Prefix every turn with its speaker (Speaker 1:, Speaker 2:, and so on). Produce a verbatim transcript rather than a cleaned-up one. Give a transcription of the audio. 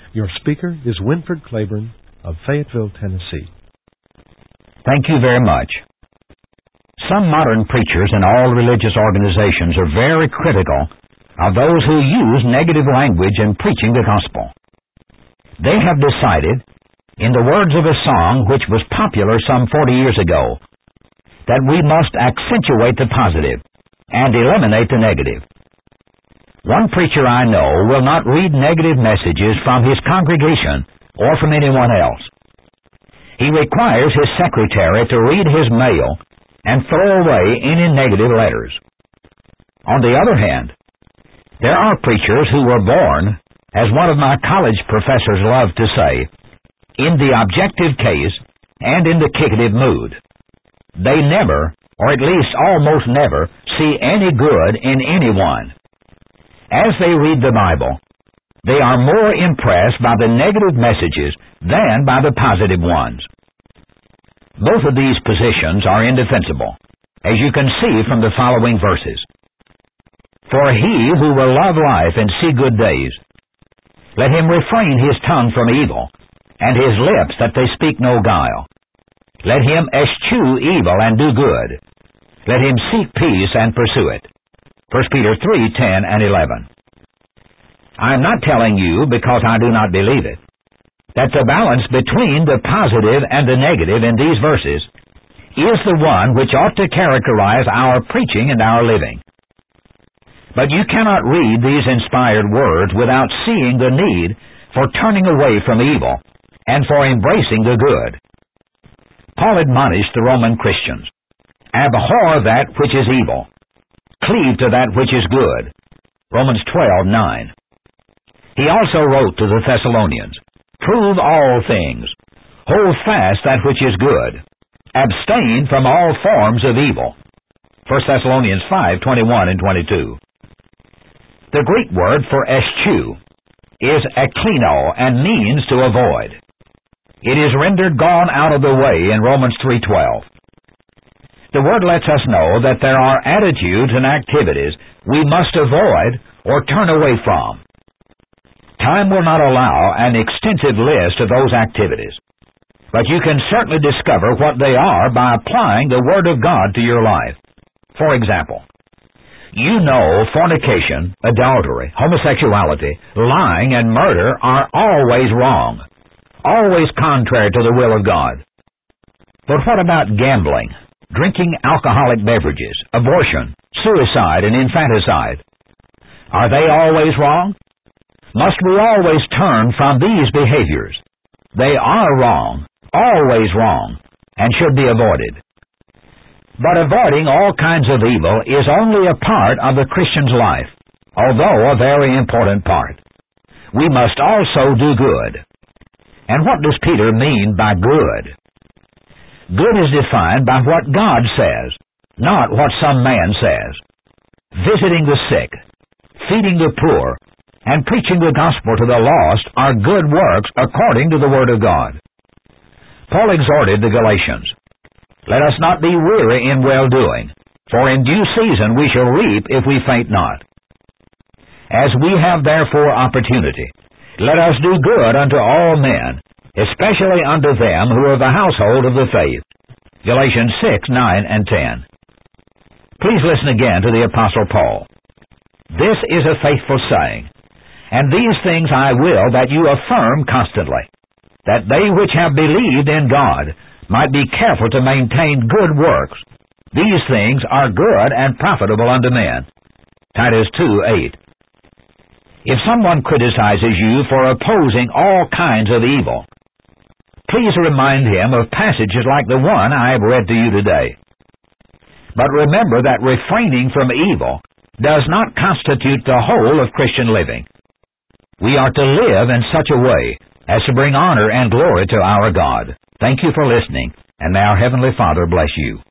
Speaker 1: Your speaker is Winford Claiborne of Fayetteville, Tennessee.
Speaker 2: Thank you very much. Some modern preachers in all religious organizations are very critical of those who use negative language in preaching the gospel. They have decided, in the words of a song which was popular some forty years ago, that we must accentuate the positive and eliminate the negative. One preacher I know will not read negative messages from his congregation or from anyone else. He requires his secretary to read his mail and throw away any negative letters. On the other hand, there are preachers who were born, as one of my college professors loved to say, in the objective case and in the kickative mood. They never, or at least almost never, see any good in anyone. As they read the Bible, they are more impressed by the negative messages than by the positive ones. Both of these positions are indefensible, as you can see from the following verses. For he who will love life and see good days, let him refrain his tongue from evil, and his lips that they speak no guile. Let him eschew evil and do good. Let him seek peace and pursue it. First Peter three, ten and eleven. I am not telling you, because I do not believe it, that the balance between the positive and the negative in these verses is the one which ought to characterize our preaching and our living. But you cannot read these inspired words without seeing the need for turning away from evil and for embracing the good. Paul admonished the Roman Christians, abhor that which is evil, cleave to that which is good. Romans twelve, nine. He also wrote to the Thessalonians, prove all things, hold fast that which is good, abstain from all forms of evil. First Thessalonians five, twenty-one and twenty-two. The Greek word for eschew is eklino and means to avoid. It is rendered gone out of the way in Romans three, twelve. The word lets us know that there are attitudes and activities we must avoid or turn away from. Time will not allow an extensive list of those activities, but you can certainly discover what they are by applying the Word of God to your life. For example, you know fornication, adultery, homosexuality, lying, and murder are always wrong, always contrary to the will of God. But what about gambling, drinking alcoholic beverages, abortion, suicide, and infanticide? Are they always wrong? Must we always turn from these behaviors? They are wrong, always wrong, and should be avoided. But avoiding all kinds of evil is only a part of the Christian's life, although a very important part. We must also do good. And what does Peter mean by good? Good is defined by what God says, not what some man says. Visiting the sick, feeding the poor, and preaching the gospel to the lost are good works according to the Word of God. Paul exhorted the Galatians, let us not be weary in well-doing, for in due season we shall reap if we faint not. As we have therefore opportunity, let us do good unto all men, especially unto them who are the household of the faith. Galatians six, nine, and ten. Please listen again to the Apostle Paul. This is a faithful saying, and these things I will that you affirm constantly, that they which have believed in God might be careful to maintain good works. These things are good and profitable unto men. Titus two, eight. If someone criticizes you for opposing all kinds of evil, please remind him of passages like the one I have read to you today. But remember that refraining from evil does not constitute the whole of Christian living. We are to live in such a way as to bring honor and glory to our God. Thank you for listening, and may our Heavenly Father bless you.